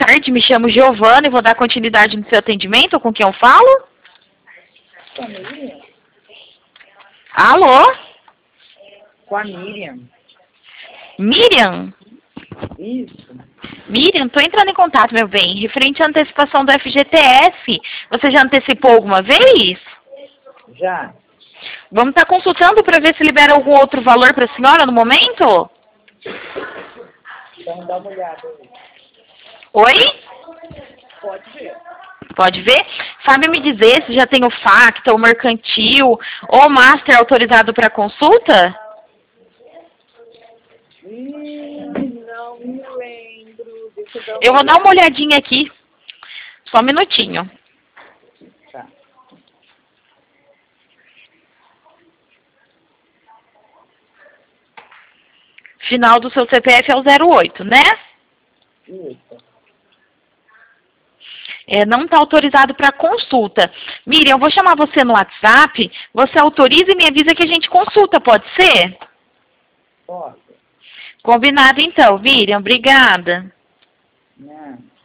tarde, me chamo Giovana e vou dar continuidade no seu atendimento. Com quem eu falo? Com a Miriam? Alô? Com a Miriam. Miriam? Isso. Miriam, tô entrando em contato, meu bem, referente à antecipação do FGTS. Você já antecipou alguma vez? Já. Vamos estar consultando para ver se libera algum outro valor para a senhora no momento? Então dá uma olhada aí. Oi? Pode ver. Pode ver? Sabe me dizer se já tem o Facta, o Mercantil ou o Master autorizado para consulta? Não me lembro. Deixa eu dar Eu vou dar uma olhadinha aqui. Só um minutinho. Tá. Final do seu CPF é o 08, né? Isso. Não está autorizado para consulta. Miriam, eu vou chamar você no WhatsApp. Você autoriza e me avisa que a gente consulta, pode ser? Pode. Combinado então, Miriam. Obrigada. Não.